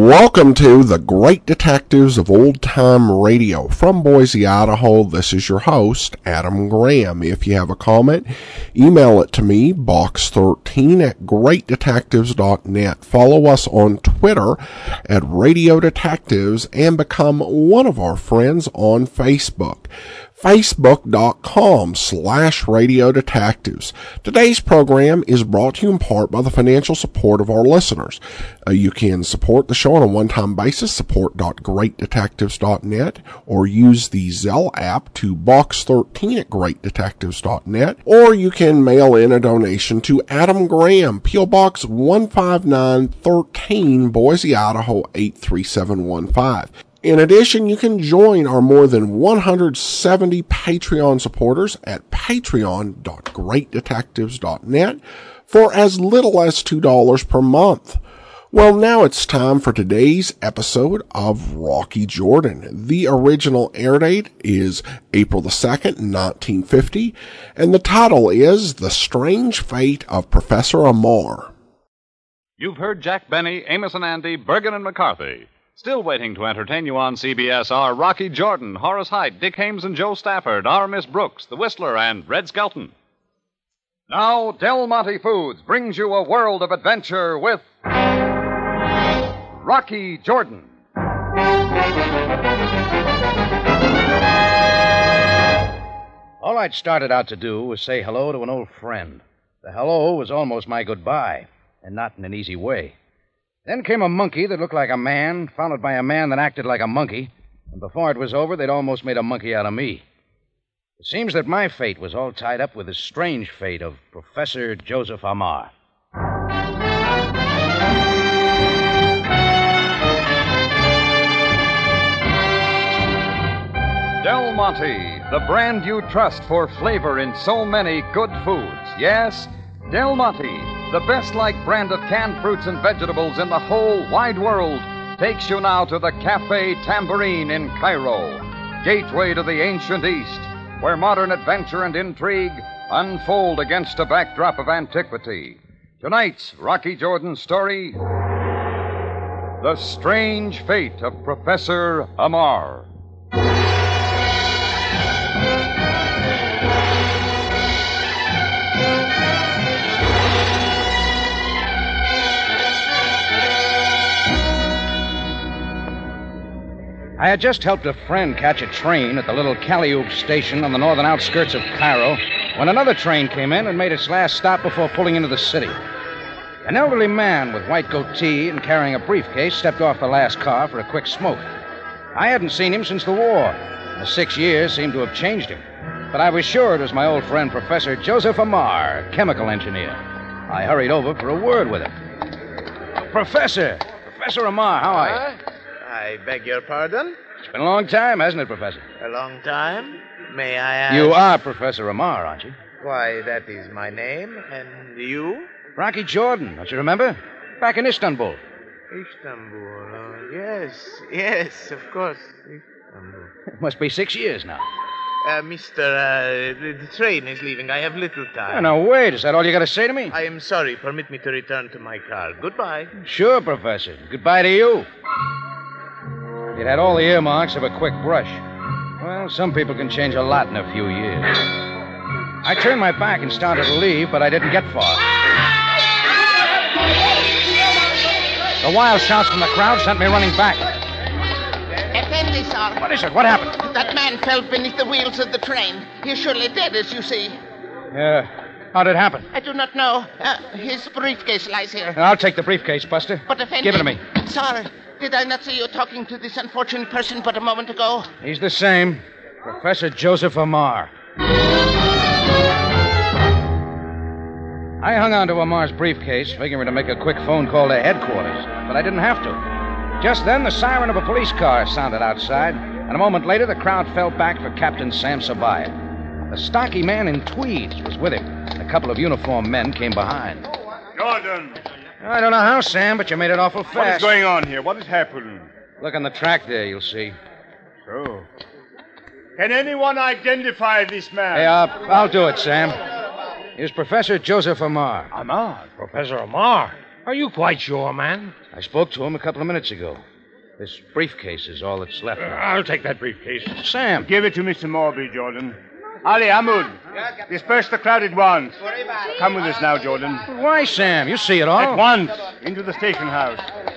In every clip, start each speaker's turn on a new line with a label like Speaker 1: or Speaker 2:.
Speaker 1: Welcome to the Great Detectives of Old Time Radio. From Boise, Idaho, this is your host, Adam Graham. If you have a comment, email it to me, box13@greatdetectives.net. Follow us on Twitter at Radio Detectives and become one of our friends on Facebook. Facebook.com/Radio Detectives. Today's program is brought to you in part by the financial support of our listeners. You can support the show on a one-time basis, support.greatdetectives.net, or use the Zelle app to box13@greatdetectives.net, or you can mail in a donation to Adam Graham, P.O. Box 15913, Boise, Idaho 83715. In addition, you can join our more than 170 Patreon supporters at patreon.greatdetectives.net for as little as $2 per month. Well, now it's time for today's episode of Rocky Jordan. The original air date is April the 2nd, 1950, and the title is The Strange Fate of Professor Amar.
Speaker 2: You've heard Jack Benny, Amos and Andy, Bergen and McCarthy. Still waiting to entertain you on CBS are Rocky Jordan, Horace Heidt, Dick Hames and Joe Stafford, our Miss Brooks, The Whistler, and Red Skelton. Now, Del Monte Foods brings you a world of adventure with Rocky Jordan.
Speaker 3: All I'd started out to do was say hello to an old friend. The hello was almost my goodbye, and not in an easy way. Then came a monkey that looked like a man, followed by a man that acted like a monkey, and before it was over, they'd almost made a monkey out of me. It seems that my fate was all tied up with the strange fate of Professor Joseph Amar.
Speaker 2: Del Monte, the brand you trust for flavor in so many good foods. Yes, Del Monte, the best-liked brand of canned fruits and vegetables in the whole wide world, takes you now to the Café Tambourine in Cairo, gateway to the ancient East, where modern adventure and intrigue unfold against a backdrop of antiquity. Tonight's Rocky Jordan story, The Strange Fate of Professor Amar.
Speaker 3: I had just helped a friend catch a train at the little Calliope station on the northern outskirts of Cairo when another train came in and made its last stop before pulling into the city. An elderly man with white goatee and carrying a briefcase stepped off the last car for a quick smoke. I hadn't seen him since the war, and the 6 years seemed to have changed him. But I was sure it was my old friend, Professor Joseph Amar, chemical engineer. I hurried over for a word with him. Professor Amar, how are you?
Speaker 4: I beg your pardon?
Speaker 3: It's been a long time, hasn't it, Professor?
Speaker 4: A long time? May I ask?
Speaker 3: You are Professor Amar, aren't you?
Speaker 4: Why, that is my name. And you?
Speaker 3: Rocky Jordan, don't you remember? Back in Istanbul.
Speaker 4: Istanbul. Oh, yes, of course. Istanbul.
Speaker 3: It must be 6 years now.
Speaker 4: The train is leaving. I have little time.
Speaker 3: Oh, no, wait. Is that all you got to say to me?
Speaker 4: I am sorry. Permit me to return to my car. Goodbye.
Speaker 3: Sure, Professor. Goodbye to you. It had all the earmarks of a quick brush. Well, some people can change a lot in a few years. I turned my back and started to leave, but I didn't get far. The wild shouts from the crowd sent me running back.
Speaker 5: Effendi, sir.
Speaker 3: What is it? What happened?
Speaker 5: That man fell beneath the wheels of the train. He's surely dead, as you see.
Speaker 3: How did it happen?
Speaker 5: I do not know. His briefcase lies here.
Speaker 3: I'll take the briefcase, Buster.
Speaker 5: But Effendi...
Speaker 3: Give it to me.
Speaker 5: Sir, did I not see you talking to this unfortunate person but a moment ago?
Speaker 3: He's the same. Professor Joseph Amar. I hung on to Amar's briefcase, figuring to make a quick phone call to headquarters, but I didn't have to. Just then, the siren of a police car sounded outside, and a moment later, the crowd fell back for Captain Sam Sabaya. A stocky man in tweeds was with him. A couple of uniformed men came behind.
Speaker 6: Jordan!
Speaker 3: I don't know how, Sam, but you made it awful fast.
Speaker 6: What is going on here? What is happening?
Speaker 3: Look on the track there, you'll see.
Speaker 6: So. Can anyone identify this man?
Speaker 3: Hey, I'll do it, Sam. Here's Professor Joseph Amar.
Speaker 6: Amar? Professor Amar?
Speaker 7: Are you quite sure, man?
Speaker 3: I spoke to him a couple of minutes ago. This briefcase is all that's left.
Speaker 7: I'll take that briefcase.
Speaker 3: Sam.
Speaker 6: Give it to Mr. Morby, Jordan. Ali, Ahmud, disperse the crowd at once. Come with us now, Jordan.
Speaker 3: Why, Sam? You see it all.
Speaker 6: At once, into the station house.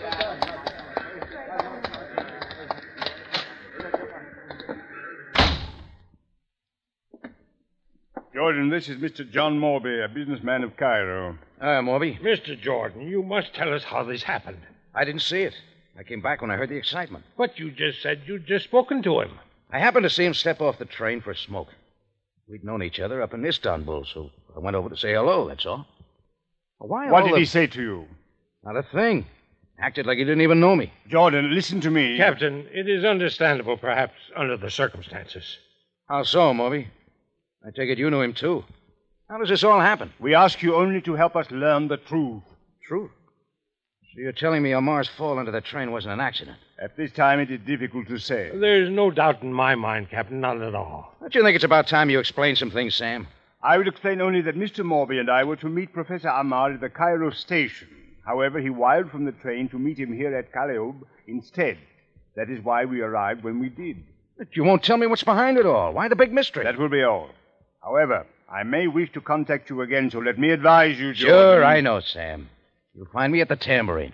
Speaker 6: Jordan, this is Mr. John Morby, a businessman of Cairo.
Speaker 3: Morby.
Speaker 7: Mr. Jordan, you must tell us how this happened.
Speaker 3: I didn't see it. I came back when I heard the excitement.
Speaker 7: But you just said you'd just spoken to him.
Speaker 3: I happened to see him step off the train for a smoke. We'd known each other up in Istanbul, so I went over to say hello, that's all.
Speaker 6: What did he say to you?
Speaker 3: Not a thing. Acted like he didn't even know me.
Speaker 6: Jordan, listen to me.
Speaker 7: Captain, it is understandable, perhaps, under the circumstances.
Speaker 3: How so, Moby? I take it you knew him, too. How does this all happen?
Speaker 6: We ask you only to help us learn the truth.
Speaker 3: Truth? So you're telling me Omar's fall into the train wasn't an accident?
Speaker 6: At this time, it is difficult to say.
Speaker 7: There's no doubt in my mind, Captain, not at all.
Speaker 3: Don't you think it's about time you explain some things, Sam?
Speaker 6: I would explain only that Mr. Morby and I were to meet Professor Ahmad at the Cairo station. However, he wired from the train to meet him here at Calliope instead. That is why we arrived when we did.
Speaker 3: But you won't tell me what's behind it all. Why the big mystery?
Speaker 6: That will be all. However, I may wish to contact you again, so let me advise you, Jordan.
Speaker 3: Sure, I know, Sam. You'll find me at the tambourine.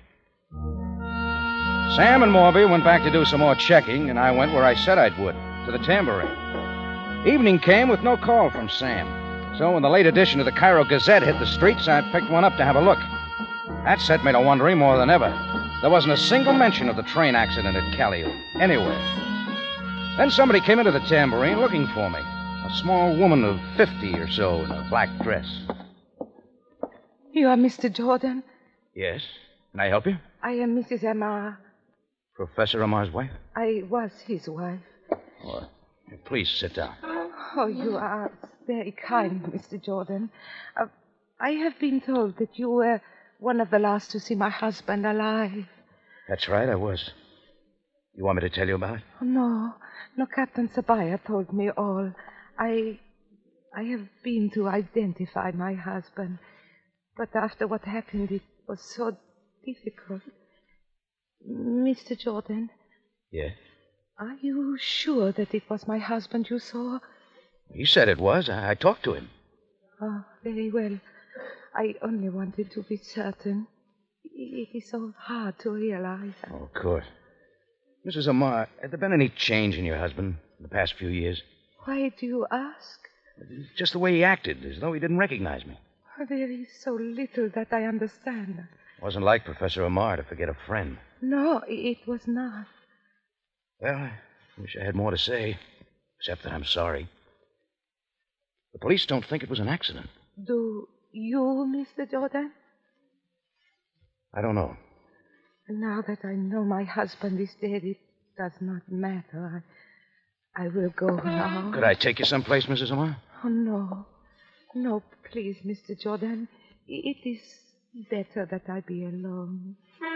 Speaker 3: Sam and Morby went back to do some more checking, and I went where I said I would, to the tambourine. Evening came with no call from Sam. So when the late edition of the Cairo Gazette hit the streets, I picked one up to have a look. That set me to wondering more than ever. There wasn't a single mention of the train accident at Calliope, anywhere. Then somebody came into the tambourine looking for me. A small woman of 50 or so in a black dress.
Speaker 8: You are Mr. Jordan?
Speaker 3: Yes. Can I help you?
Speaker 8: I am Mrs. Amar.
Speaker 3: Professor Amar's wife?
Speaker 8: I was his wife.
Speaker 3: Oh, please sit down.
Speaker 8: Oh, you are very kind, Mr. Jordan. I have been told that you were one of the last to see my husband alive.
Speaker 3: That's right, I was. You want me to tell you about it?
Speaker 8: Oh, no. No, Captain Sabaya told me all. I have been to identify my husband. But after what happened, it was so difficult. Mr. Jordan?
Speaker 3: Yes?
Speaker 8: Are you sure that it was my husband you saw?
Speaker 3: He said it was. I talked to him.
Speaker 8: Oh, very well. I only wanted to be certain. It is so hard to realize.
Speaker 3: Oh, of course. Mrs. Amar, has there been any change in your husband in the past few years?
Speaker 8: Why do you ask?
Speaker 3: Just the way he acted, as though he didn't recognize me.
Speaker 8: There is so little that I understand.
Speaker 3: Wasn't like Professor Amar to forget a friend.
Speaker 8: No, it was not.
Speaker 3: Well, I wish I had more to say, except that I'm sorry. The police don't think it was an accident.
Speaker 8: Do you, Mr. Jordan?
Speaker 3: I don't know.
Speaker 8: Now that I know my husband is dead, it does not matter. I will go now.
Speaker 3: Could I take you someplace, Mrs. Amar?
Speaker 8: Oh, no. No, please, Mr. Jordan. It is better that I be alone.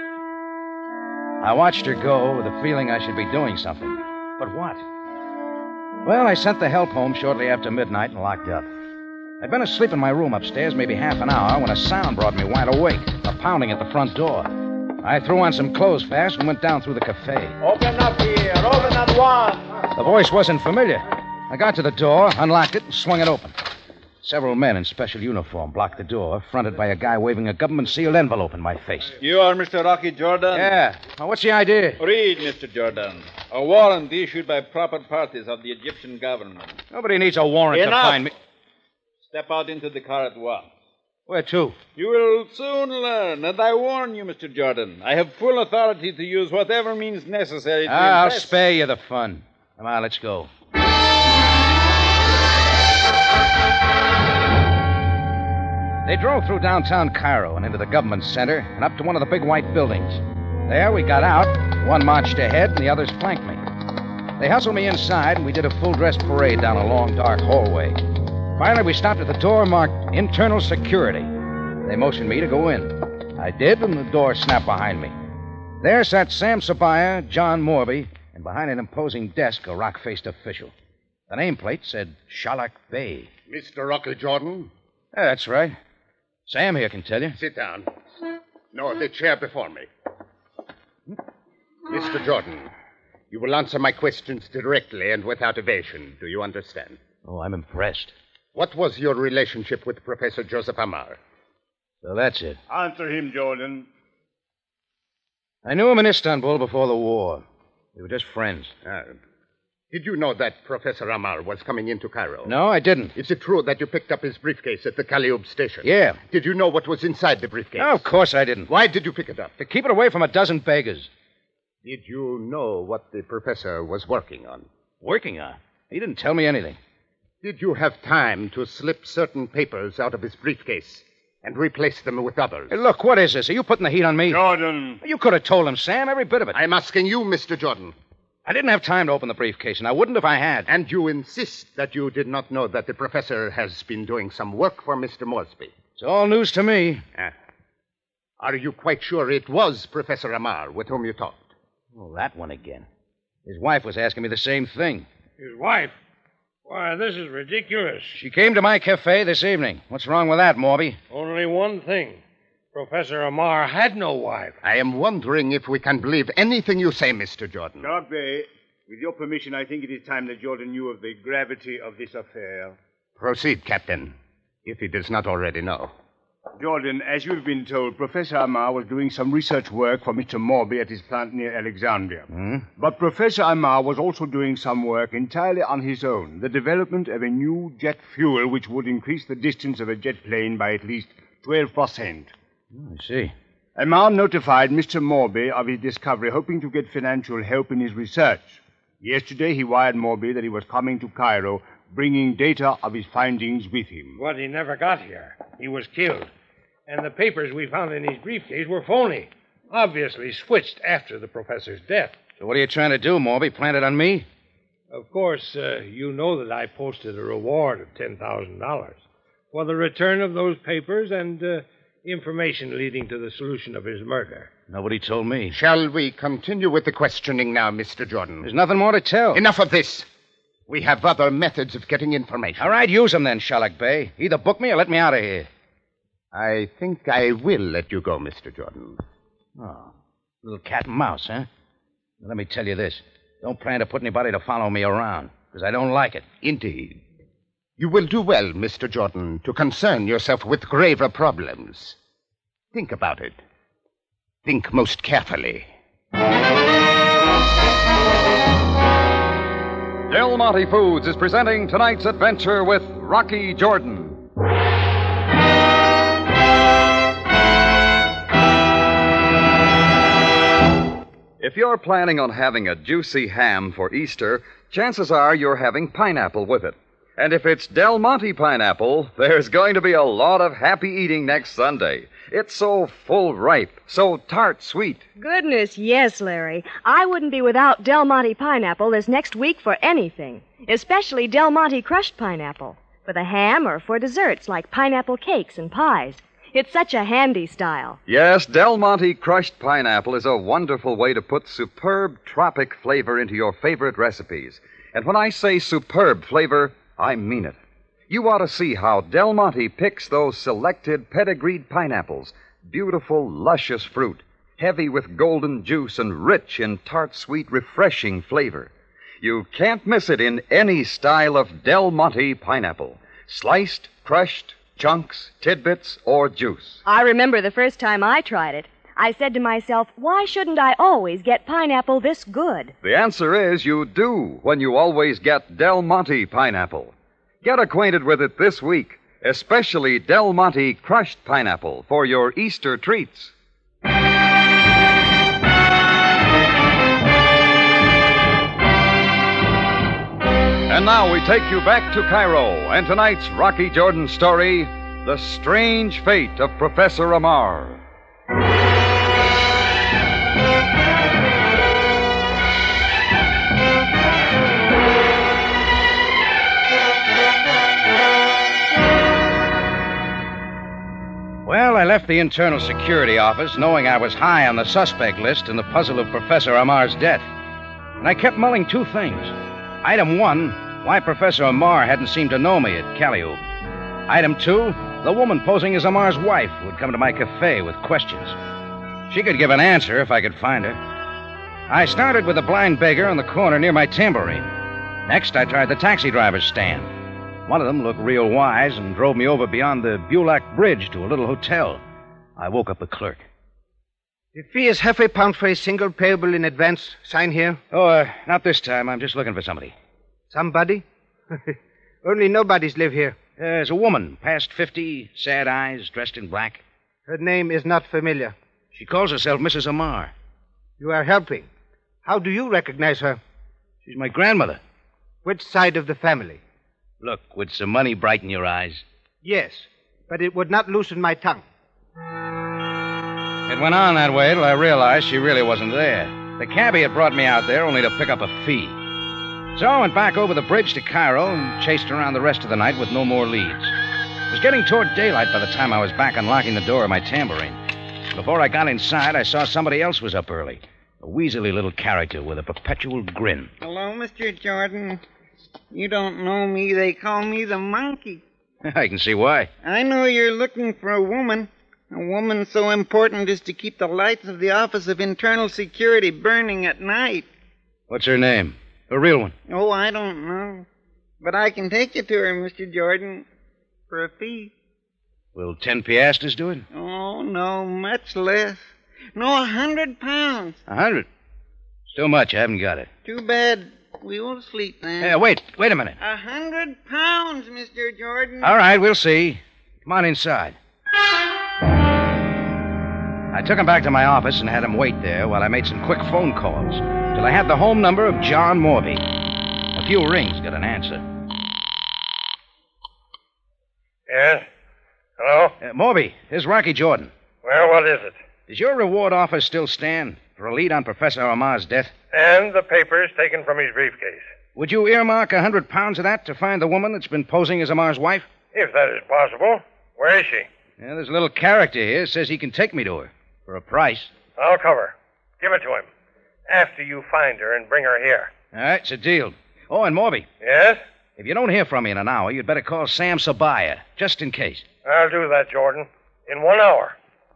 Speaker 3: I watched her go with a feeling I should be doing something. But what? Well, I sent the help home shortly after midnight and locked up. I'd been asleep in my room upstairs maybe half an hour when a sound brought me wide awake, a pounding at the front door. I threw on some clothes fast and went down through the cafe.
Speaker 4: Open up here. Open at once.
Speaker 3: The voice wasn't familiar. I got to the door, unlocked it, and swung it open. Several men in special uniform blocked the door, fronted by a guy waving a government-sealed envelope in my face.
Speaker 9: You are Mr. Rocky Jordan?
Speaker 3: Yeah. Now, what's the idea?
Speaker 9: Read, Mr. Jordan. A warrant issued by proper parties of the Egyptian government.
Speaker 3: Nobody needs a warrant
Speaker 9: Enough.
Speaker 3: to find me.
Speaker 9: Step out into the car at once.
Speaker 3: Where to?
Speaker 9: You will soon learn, and I warn you, Mr. Jordan, I have full authority to use whatever means necessary to
Speaker 3: I'll
Speaker 9: invest-
Speaker 3: spare you the fun. Come on, let's go. They drove through downtown Cairo and into the government center and up to one of the big white buildings. There we got out. One marched ahead and the others flanked me. They hustled me inside and we did a full-dress parade down a long, dark hallway. Finally, we stopped at the door marked Internal Security. They motioned me to go in. I did, and the door snapped behind me. There sat Sam Sabaya, John Morby, and behind an imposing desk, a rock-faced official. The nameplate said Shalak Bey.
Speaker 10: Mr. Rocky Jordan?
Speaker 3: Yeah, that's right. Sam here can tell you.
Speaker 10: Sit down. No, the chair before me. Mr. Jordan, you will answer my questions directly and without evasion. Do you understand?
Speaker 3: Oh, I'm impressed.
Speaker 10: What was your relationship with Professor Joseph Amar?
Speaker 3: So that's it.
Speaker 6: Answer him, Jordan.
Speaker 3: I knew him in Istanbul before the war. We were just friends.
Speaker 10: Did you know that Professor Amar was coming into Cairo?
Speaker 3: No, I didn't.
Speaker 10: Is it true that you picked up his briefcase at the Calioub station?
Speaker 3: Yeah.
Speaker 10: Did you know what was inside the briefcase?
Speaker 3: No, of course I didn't.
Speaker 10: Why did you pick it up?
Speaker 3: To keep it away from a dozen beggars.
Speaker 10: Did you know what the professor was working on?
Speaker 3: Working on? He didn't tell me anything.
Speaker 10: Did you have time to slip certain papers out of his briefcase and replace them with others?
Speaker 3: Hey, look, what is this? Are you putting the heat on me?
Speaker 6: Jordan.
Speaker 3: You could have told him, Sam, every bit of it.
Speaker 10: I'm asking you, Mr. Jordan.
Speaker 3: I didn't have time to open the briefcase, and I wouldn't if I had.
Speaker 10: And you insist that you did not know that the professor has been doing some work for Mr. Moresby.
Speaker 3: It's all news to me.
Speaker 10: Are you quite sure it was Professor Amar with whom you talked?
Speaker 3: Oh, that one again. His wife was asking me the same thing.
Speaker 7: His wife? Why, this is ridiculous.
Speaker 3: She came to my cafe this evening. What's wrong with that, Morby?
Speaker 7: Only one thing. Professor Amar had no wife.
Speaker 10: I am wondering if we can believe anything you say, Mr. Jordan.
Speaker 6: Darby, with your permission, I think it is time that Jordan knew of the gravity of this affair.
Speaker 10: Proceed, Captain, if he does not already know.
Speaker 6: Jordan, as you've been told, Professor Amar was doing some research work for Mr. Morby at his plant near Alexandria. But Professor Amar was also doing some work entirely on his own, the development of a new jet fuel which would increase the distance of a jet plane by at least 12%.
Speaker 3: I see.
Speaker 6: Amar notified Mr. Morby of his discovery, hoping to get financial help in his research. Yesterday, he wired Morby that he was coming to Cairo, bringing data of his findings with him.
Speaker 7: But he never got here. He was killed. And the papers we found in his briefcase were phony. Obviously switched after the professor's death.
Speaker 3: So what are you trying to do, Morby? Plant it on me?
Speaker 7: Of course, you know that I posted a reward of $10,000 for the return of those papers and information leading to the solution of his murder.
Speaker 3: Nobody told me.
Speaker 10: Shall we continue with the questioning now, Mr. Jordan?
Speaker 3: There's nothing more to tell.
Speaker 10: Enough of this. We have other methods of getting information.
Speaker 3: All right, use them then, Sherlock Bay. Either book me or let me out of here.
Speaker 10: I think I will let you go, Mr. Jordan.
Speaker 3: Oh, little cat and mouse, huh? Now, let me tell you this. Don't plan to put anybody to follow me around, because I don't like it.
Speaker 10: Indeed. You will do well, Mr. Jordan, to concern yourself with graver problems. Think about it. Think most carefully.
Speaker 2: Del Monte Foods is presenting tonight's adventure with Rocky Jordan. If you're planning on having a juicy ham for Easter, chances are you're having pineapple with it. And if it's Del Monte pineapple, there's going to be a lot of happy eating next Sunday. It's so full ripe, so tart sweet.
Speaker 11: Goodness, yes, Larry. I wouldn't be without Del Monte pineapple this next week for anything, especially Del Monte crushed pineapple, for the ham or for desserts like pineapple cakes and pies. It's such a handy style.
Speaker 2: Yes, Del Monte crushed pineapple is a wonderful way to put superb tropic flavor into your favorite recipes. And when I say superb flavor, I mean it. You ought to see how Del Monte picks those selected pedigreed pineapples. Beautiful, luscious fruit, heavy with golden juice and rich in tart, sweet, refreshing flavor. You can't miss it in any style of Del Monte pineapple. Sliced, crushed, chunks, tidbits, or juice.
Speaker 11: I remember the first time I tried it. I said to myself, why shouldn't I always get pineapple this good?
Speaker 2: The answer is you do when you always get Del Monte pineapple. Get acquainted with it this week, especially Del Monte crushed pineapple for your Easter treats. And now we take you back to Cairo and tonight's Rocky Jordan story, The Strange Fate of Professor Amar.
Speaker 3: Well, I left the Internal Security Office knowing I was high on the suspect list in the puzzle of Professor Amar's death. And I kept mulling two things. Item 1, why Professor Amar hadn't seemed to know me at Calioub. Item 2, the woman posing as Amar's wife who had come to my cafe with questions. She could give an answer if I could find her. I started with the blind beggar on the corner near my tambourine. Next, I tried the taxi driver's stand. One of them looked real wise and drove me over beyond the Bulac Bridge to a little hotel. I woke up the clerk.
Speaker 12: The fee is half a pound for a single payable in advance. Sign here.
Speaker 3: Oh, not this time. I'm just looking for somebody.
Speaker 12: Somebody? Only nobodies live here.
Speaker 3: There's a woman, past 50, sad eyes, dressed in black.
Speaker 12: Her name is not familiar.
Speaker 3: She calls herself Mrs. Amar.
Speaker 12: You are helping. How do you recognize her?
Speaker 3: She's my grandmother.
Speaker 12: Which side of the family?
Speaker 3: Look, would some money brighten your eyes?
Speaker 12: Yes, but it would not loosen my tongue.
Speaker 3: It went on that way till I realized she really wasn't there. The cabbie had brought me out there only to pick up a fee. So I went back over the bridge to Cairo and chased around the rest of the night with no more leads. It was getting toward daylight by the time I was back unlocking the door of my tambourine. Before I got inside, I saw somebody else was up early. A weaselly little character with a perpetual grin.
Speaker 13: Hello, Mr. Jordan. You don't know me. They call me the monkey.
Speaker 3: I can see why.
Speaker 13: I know you're looking for a woman. A woman so important as to keep the lights of the Office of Internal Security burning at night.
Speaker 3: What's her name? A real one?
Speaker 13: Oh, I don't know. But I can take you to her, Mr. Jordan, for a fee.
Speaker 3: Will 10 piastres do it?
Speaker 13: Oh, no, much less. No, 100 pounds.
Speaker 3: 100? Still much. I haven't got it.
Speaker 13: Too bad. We won't sleep then.
Speaker 3: Hey, wait a minute.
Speaker 13: 100 pounds, Mr. Jordan.
Speaker 3: All right, we'll see. Come on inside. I took him back to my office and had him wait there while I made some quick phone calls till I had the home number of John Morby. A few rings got an answer.
Speaker 14: Yes? Hello?
Speaker 3: Morby, here's Rocky Jordan.
Speaker 14: Well, what is it?
Speaker 3: Does your reward offer still stand for a lead on Professor Amar's death?
Speaker 14: And the papers taken from his briefcase.
Speaker 3: Would you earmark 100 pounds of that to find the woman that's been posing as Amar's wife?
Speaker 14: If that is possible. Where is she?
Speaker 3: Yeah, there's a little character here says he can take me to her for a price.
Speaker 14: I'll cover. Give it to him. After you find her and bring her here.
Speaker 3: All right, it's a deal. Oh, and Morby.
Speaker 14: Yes?
Speaker 3: If you don't hear from me in an hour, you'd better call Sam Sabaya, just in case.
Speaker 14: I'll do that, Jordan. In 1 hour.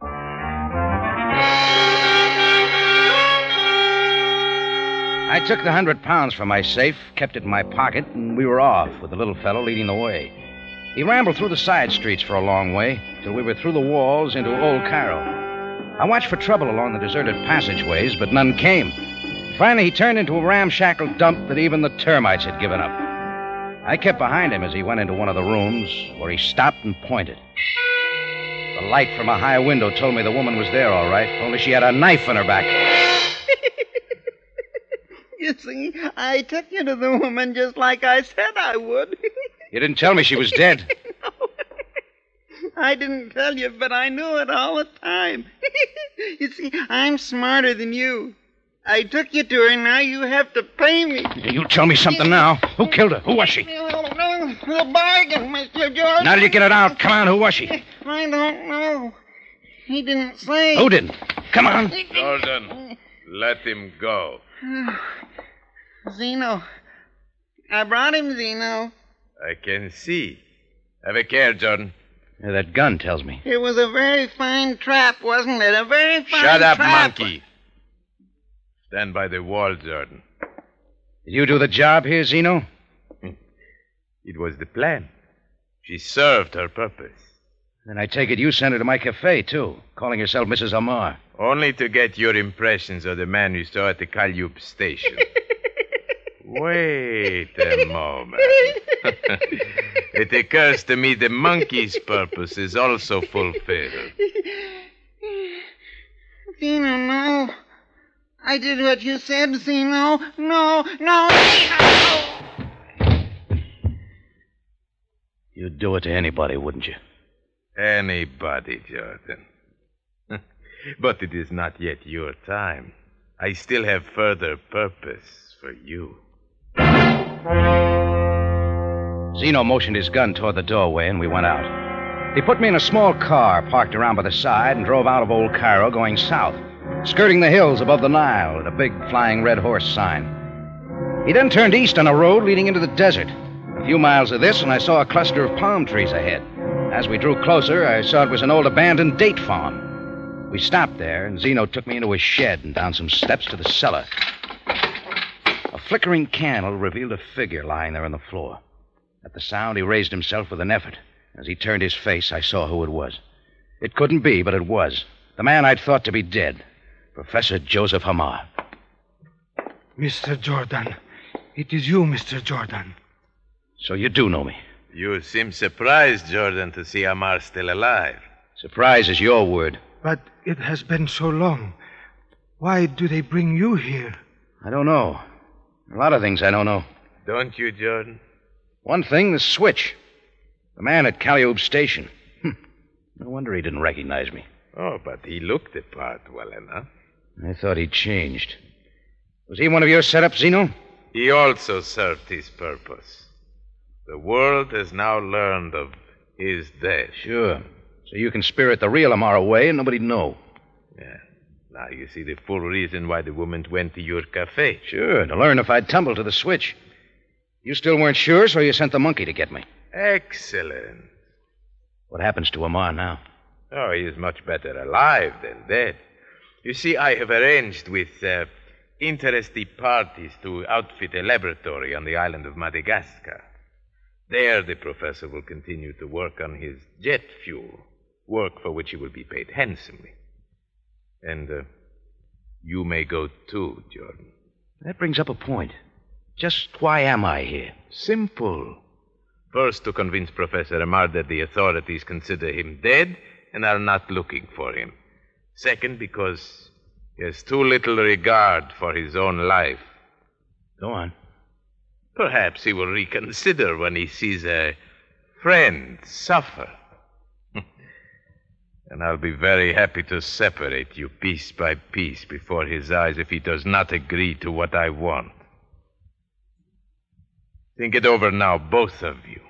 Speaker 3: I took the 100 pounds from my safe, kept it in my pocket, and we were off with the little fellow leading the way. He rambled through the side streets for a long way, till we were through the walls into Old Cairo. I watched for trouble along the deserted passageways, but none came. Finally, he turned into a ramshackle dump that even the termites had given up. I kept behind him as he went into one of the rooms, where he stopped and pointed. The light from a high window told me the woman was there, all right, only she had a knife in her back.
Speaker 13: You see, I took you to the woman just like I said I would.
Speaker 3: You didn't tell me she was dead.
Speaker 13: No. I didn't tell you, but I knew it all the time. You see, I'm smarter than you. I took you to her, now you have to pay me.
Speaker 3: You tell me something now. Who killed her? Who was she?
Speaker 13: The bargain, Mr. Jordan.
Speaker 3: Now did you get it out? Come on, who was she?
Speaker 13: I don't know. He didn't say.
Speaker 3: Who didn't? Come on.
Speaker 15: Jordan, let him go.
Speaker 13: Zeno. I brought him, Zeno.
Speaker 15: I can see. Have a care, Jordan.
Speaker 3: Yeah, that gun tells me.
Speaker 13: It was a very fine trap, wasn't it? A very fine
Speaker 15: Shut up,
Speaker 13: trap.
Speaker 15: monkey. Stand by the wall, Jordan.
Speaker 3: Did you do the job here, Zeno?
Speaker 15: It was the plan. She served her purpose.
Speaker 3: Then I take it you sent her to my cafe, too, calling herself Mrs. Amar.
Speaker 15: Only to get your impressions of the man you saw at the Kalyub station. Wait a moment. It occurs to me the monkey's purpose is also fulfilled.
Speaker 13: Zeno, no. I did what you said, Zeno. No.
Speaker 3: You'd do it to anybody, wouldn't you?
Speaker 15: Anybody, Jordan. But it is not yet your time. I still have further purpose for you.
Speaker 3: Zeno motioned his gun toward the doorway, and we went out. He put me in a small car parked around by the side and drove out of Old Cairo going south, skirting the hills above the Nile at a big flying red horse sign. He then turned east on a road leading into the desert. A few miles of this, and I saw a cluster of palm trees ahead. As we drew closer, I saw it was an old abandoned date farm. We stopped there, and Zeno took me into his shed and down some steps to the cellar. A flickering candle revealed a figure lying there on the floor. At the sound, he raised himself with an effort. As he turned his face, I saw who it was. It couldn't be, but it was. The man I'd thought to be dead. Professor Joseph Hamar.
Speaker 12: Mr. Jordan. It is you, Mr. Jordan.
Speaker 3: So you do know me.
Speaker 15: You seem surprised, Jordan, to see Hamar still alive.
Speaker 3: Surprise is your word.
Speaker 12: But it has been so long. Why do they bring you here?
Speaker 3: I don't know. A lot of things I don't know.
Speaker 15: Don't you, Jordan?
Speaker 3: One thing, the switch. The man at Calliope Station. No wonder he didn't recognize me.
Speaker 15: Oh, but he looked the part well enough.
Speaker 3: I thought he'd changed. Was he one of your setups, Zeno?
Speaker 15: He also served his purpose. The world has now learned of his death.
Speaker 3: Sure. So you can spirit the real Hamar away and nobody'd know.
Speaker 15: Yeah. Now you see the full reason why the woman went to your cafe.
Speaker 3: Sure, to learn if I'd tumbled to the switch. You still weren't sure, so you sent the monkey to get me.
Speaker 15: Excellent.
Speaker 3: What happens to Hamar now?
Speaker 15: Oh, he is much better alive than dead. You see, I have arranged with interested parties to outfit a laboratory on the island of Madagascar. There, the professor will continue to work on his jet fuel, work for which he will be paid handsomely. And you may go too, Jordan.
Speaker 3: That brings up a point. Just why am I here?
Speaker 15: Simple. First, to convince Professor Hamar that the authorities consider him dead and are not looking for him. Second, because he has too little regard for his own life.
Speaker 3: Go on.
Speaker 15: Perhaps he will reconsider when he sees a friend suffer. And I'll be very happy to separate you piece by piece before his eyes if he does not agree to what I want. Think it over now, both of you.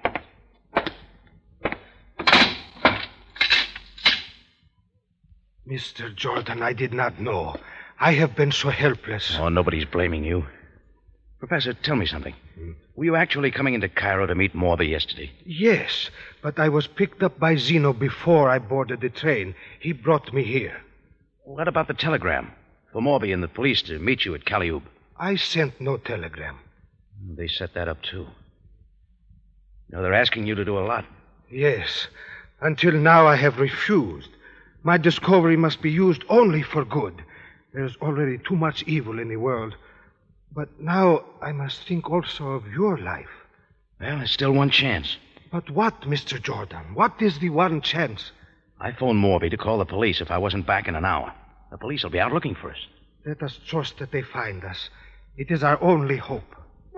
Speaker 12: Mr. Jordan, I did not know. I have been so helpless.
Speaker 3: Oh, nobody's blaming you. Professor, tell me something. Were you actually coming into Cairo to meet Morby yesterday?
Speaker 12: Yes, but I was picked up by Zeno before I boarded the train. He brought me here.
Speaker 3: What about the telegram? For Morby and the police to meet you at Calliope.
Speaker 12: I sent no telegram.
Speaker 3: They set that up, too. Now, they're asking you to do a lot.
Speaker 12: Yes. Until now, I have refused. My discovery must be used only for good. There's already too much evil in the world. But now I must think also of your life.
Speaker 3: Well, there's still one chance.
Speaker 12: But what, Mr. Jordan? What is the one chance?
Speaker 3: I phoned Morby to call the police if I wasn't back in an hour. The police will be out looking for us.
Speaker 12: Let us trust that they find us. It is our only hope.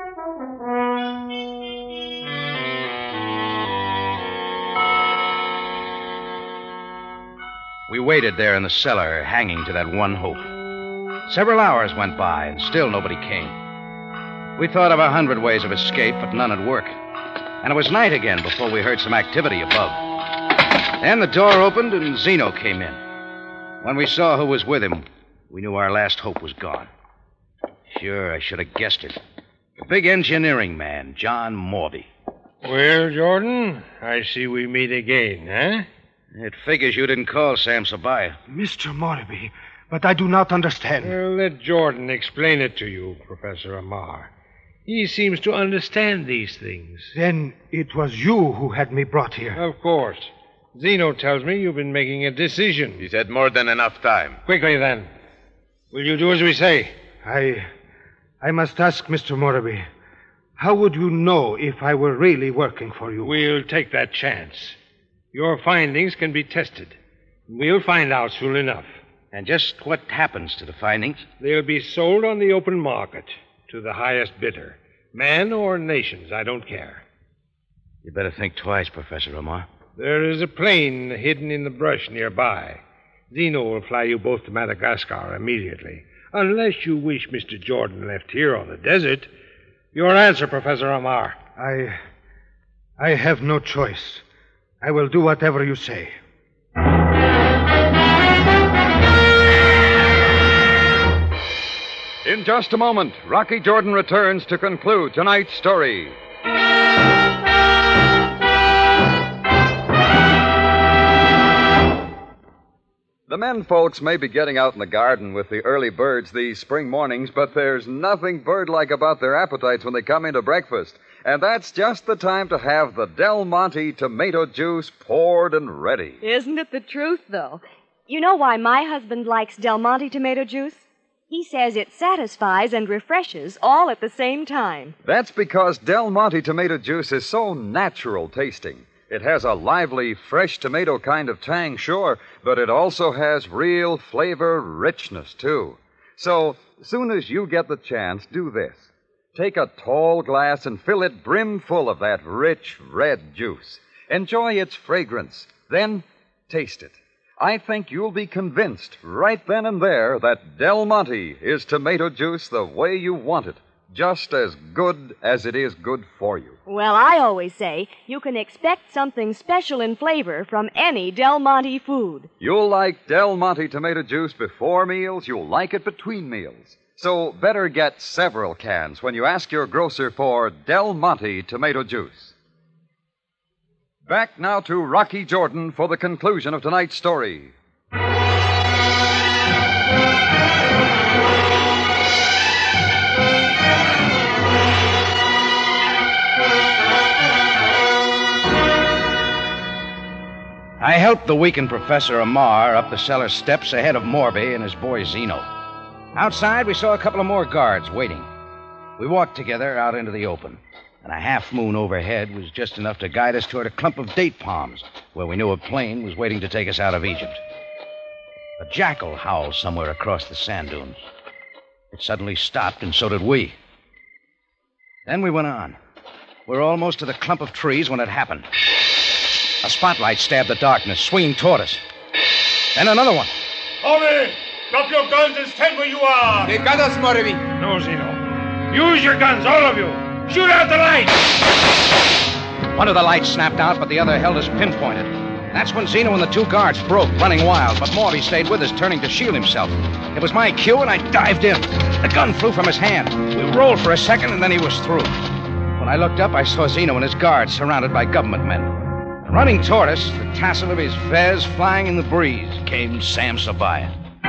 Speaker 3: We waited there in the cellar, hanging to that one hope. Several hours went by, and still nobody came. We thought of 100 ways of escape, but none would work. And it was night again before we heard some activity above. Then the door opened, and Zeno came in. When we saw who was with him, we knew our last hope was gone. Sure, I should have guessed it. The big engineering man, John Morby.
Speaker 7: Well, Jordan, I see we meet again, huh?
Speaker 3: It figures you didn't call Sam Sabaya.
Speaker 12: Mr. Morby, but I do not understand.
Speaker 7: Well, let Jordan explain it to you, Professor Hamar. He seems to understand these things.
Speaker 12: Then it was you who had me brought here.
Speaker 7: Of course. Zeno tells me you've been making a decision.
Speaker 15: He's had more than enough time.
Speaker 7: Quickly, then. Will you do as we say?
Speaker 12: I must ask, Mr. Morby, how would you know if I were really working for you?
Speaker 7: We'll take that chance. Your findings can be tested. We'll find out soon enough.
Speaker 3: And just what happens to the findings?
Speaker 7: They'll be sold on the open market to the highest bidder. Man or nations, I don't care.
Speaker 3: You better think twice, Professor Hamar.
Speaker 7: There is a plane hidden in the brush nearby. Zeno will fly you both to Madagascar immediately. Unless you wish Mr. Jordan left here on the desert. Your answer, Professor Hamar.
Speaker 12: I have no choice. I will do whatever you say.
Speaker 2: In just a moment, Rocky Jordan returns to conclude tonight's story. The men folks may be getting out in the garden with the early birds these spring mornings, but there's nothing bird-like about their appetites when they come into breakfast. And that's just the time to have the Del Monte tomato juice poured and ready.
Speaker 11: Isn't it the truth, though? You know why my husband likes Del Monte tomato juice? He says it satisfies and refreshes all at the same time.
Speaker 2: That's because Del Monte tomato juice is so natural tasting. It has a lively, fresh tomato kind of tang, sure, but it also has real flavor richness, too. So, soon as you get the chance, do this. Take a tall glass and fill it brim full of that rich, red juice. Enjoy its fragrance. Then, taste it. I think you'll be convinced right then and there that Del Monte is tomato juice the way you want it. Just as good as it is good for you.
Speaker 11: Well, I always say you can expect something special in flavor from any Del Monte food.
Speaker 2: You'll like Del Monte tomato juice before meals. You'll like it between meals. So better get several cans when you ask your grocer for Del Monte tomato juice. Back now to Rocky Jordan for the conclusion of tonight's story.
Speaker 3: I helped the weakened Professor Amar up the cellar steps ahead of Morby and his boy Zeno. Outside, we saw a couple of more guards waiting. We walked together out into the open, and a half moon overhead was just enough to guide us toward a clump of date palms where we knew a plane was waiting to take us out of Egypt. A jackal howled somewhere across the sand dunes. It suddenly stopped, and so did we. Then we went on. We were almost to the clump of trees when it happened. A spotlight stabbed the darkness, swinging toward us. Then another one.
Speaker 14: Morby! Drop your guns and stand where you are!
Speaker 15: They got us, Morby.
Speaker 7: No, Zeno. Use your guns, all of you. Shoot out the light!
Speaker 3: One of the lights snapped out, but the other held us pinpointed. That's when Zeno and the two guards broke, running wild, but Morby stayed with us, turning to shield himself. It was my cue, and I dived in. The gun flew from his hand. We rolled for a second, and then he was through. When I looked up, I saw Zeno and his guards surrounded by government men. Running toward us, the tassel of his fez flying in the breeze, came Sam Sabaya.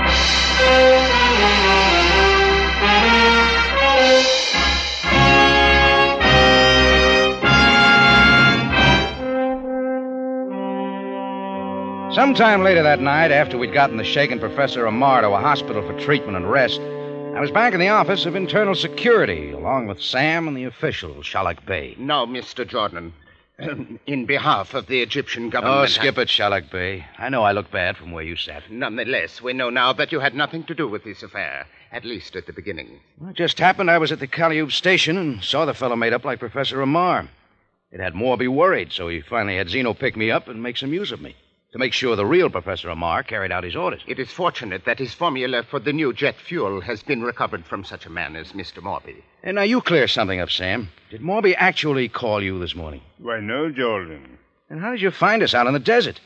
Speaker 3: Sometime later that night, after we'd gotten the shaken Professor Amar to a hospital for treatment and rest, I was back in the office of Internal Security, along with Sam and the official, Shalak Bey.
Speaker 10: Now, Mr. Jordan, in behalf of the Egyptian government...
Speaker 3: Oh, skip it, Shalak Bey. I know I look bad from where you sat.
Speaker 10: Nonetheless, we know now that you had nothing to do with this affair, at least at the beginning.
Speaker 3: Well, it just happened I was at the Calliope station and saw the fellow made up like Professor Amar. It had Morby worried, so he finally had Zeno pick me up and make some use of me, to make sure the real Professor Amar carried out his orders.
Speaker 10: It is fortunate that his formula for the new jet fuel has been recovered from such a man as Mr. Morby.
Speaker 3: And now you clear something up, Sam. Did Morby actually call you this morning?
Speaker 6: Why, no, Jordan.
Speaker 3: And how did you find us out in the desert?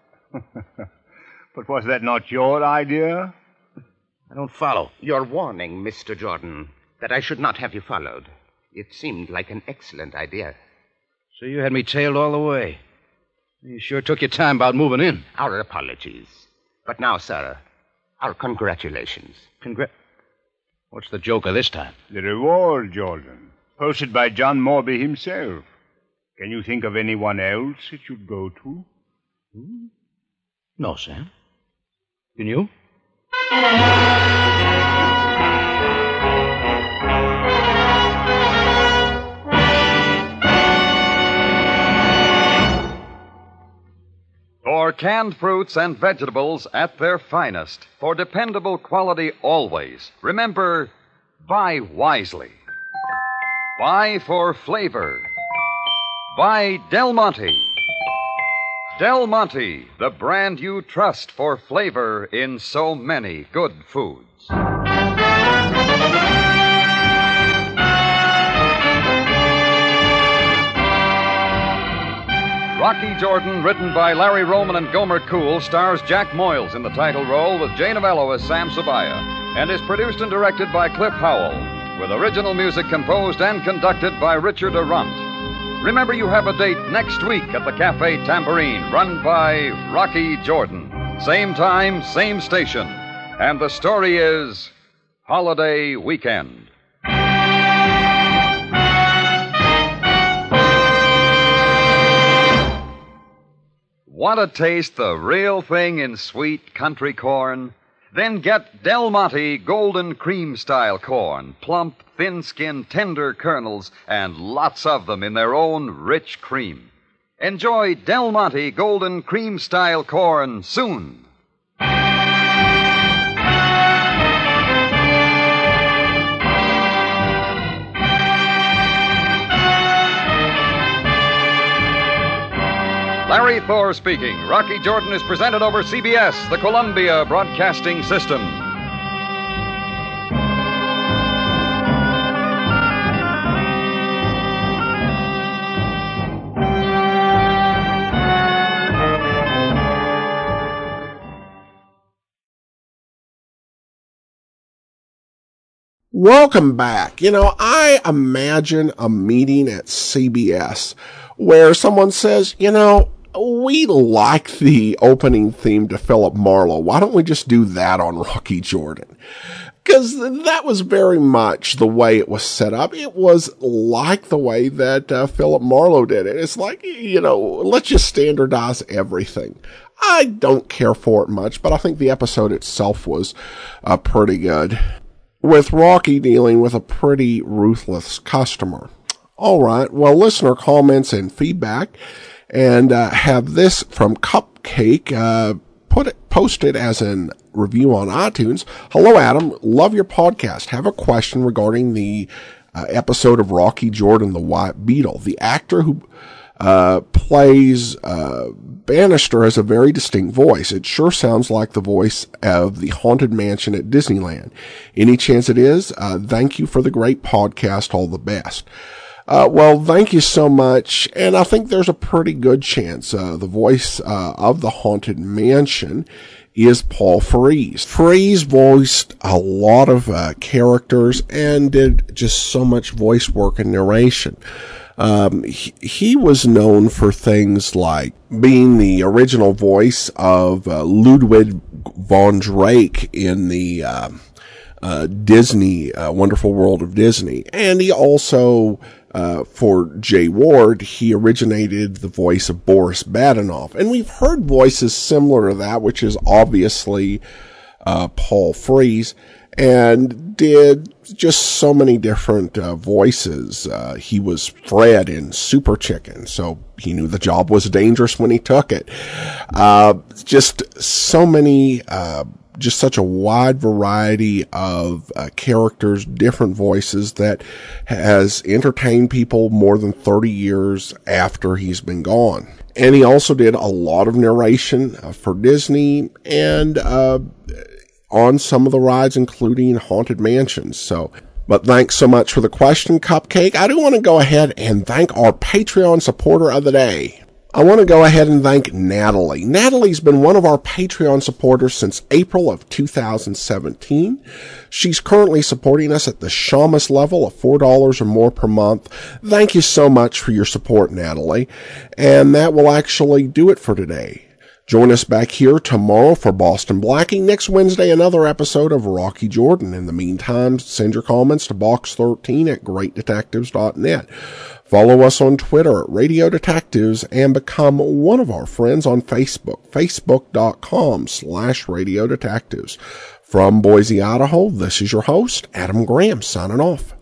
Speaker 6: But was that not your idea?
Speaker 3: I don't follow.
Speaker 10: Your warning, Mr. Jordan, that I should not have you followed. It seemed like an excellent idea.
Speaker 3: So you had me tailed all the way. You sure took your time about moving in.
Speaker 10: Our apologies. But now, sir, our congratulations.
Speaker 3: What's the joker this time?
Speaker 6: The reward, Jordan. Posted by John Morby himself. Can you think of anyone else it should go to?
Speaker 3: No, Sam. Can you?
Speaker 2: For canned fruits and vegetables at their finest, for dependable quality always, remember, buy wisely. Buy for flavor. Buy Del Monte. Del Monte, the brand you trust for flavor in so many good foods. Rocky Jordan, written by Larry Roman and Gomer Cool, stars Jack Moyles in the title role with Jay Novello as Sam Sabaya, and is produced and directed by Cliff Howell, with original music composed and conducted by Richard Arant. Remember, you have a date next week at the Cafe Tambourine, run by Rocky Jordan. same time, same station. And the story is Holiday Weekend. Want to taste the real thing in sweet country corn? Then get Del Monte Golden Cream Style corn. Plump, thin-skinned, tender kernels, and lots of them in their own rich cream. Enjoy Del Monte Golden Cream Style corn soon. Larry Thor speaking. Rocky Jordan is presented over CBS, the Columbia Broadcasting System.
Speaker 1: Welcome back. I imagine a meeting at CBS where someone says, we like the opening theme to Philip Marlowe. Why don't we just do that on Rocky Jordan? Because that was very much the way it was set up. It was like the way that Philip Marlowe did it. It's like, let's just standardize everything. I don't care for it much, but I think the episode itself was pretty good, with Rocky dealing with a pretty ruthless customer. All right, well, listener comments and feedback, and have this from Cupcake, posted as a review on iTunes. Hello, Adam. Love your podcast. Have a question regarding the episode of Rocky Jordan, the White Beetle. The actor who plays Bannister has a very distinct voice. It sure sounds like the voice of the Haunted Mansion at Disneyland. Any chance it is? Thank you for the great podcast. All the best. Well, thank you so much. And I think there's a pretty good chance the voice of the Haunted Mansion is Paul Frees. Frees voiced a lot of characters and did just so much voice work and narration. He was known for things like being the original voice of Ludwig von Drake in the Disney Wonderful World of Disney. And he also, for Jay Ward, he originated the voice of Boris Badenov. And we've heard voices similar to that, which is obviously Paul Frees, and did just so many different voices. He was Fred in Super Chicken, so he knew the job was dangerous when he took it. Just so many, just such a wide variety of characters, different voices that has entertained people more than 30 years after he's been gone. And he also did a lot of narration for Disney and on some of the rides, including Haunted Mansions. But thanks so much for the question, Cupcake. I do want to go ahead and thank our Patreon supporter of the day. I want to go ahead and thank Natalie. Natalie's been one of our Patreon supporters since April of 2017. She's currently supporting us at the Shamus level of $4 or more per month. Thank you so much for your support, Natalie. And that will actually do it for today. Join us back here tomorrow for Boston Blacking. Next Wednesday, another episode of Rocky Jordan. In the meantime, send your comments to box13@greatdetectives.net. Follow us on Twitter at Radio Detectives and become one of our friends on Facebook, facebook.com/Radio Detectives. From Boise, Idaho, this is your host, Adam Graham, signing off.